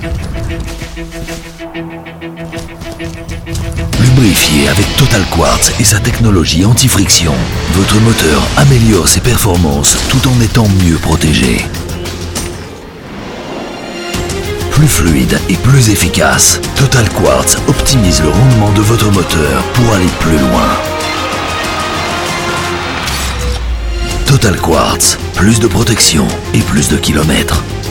Lubrifié avec Total Quartz et sa technologie anti-friction, votre moteur améliore ses performances tout en étant mieux protégé. Plus fluide et plus efficace, Total Quartz optimise le rendement de votre moteur pour aller plus loin. Total Quartz, plus de protection et plus de kilomètres.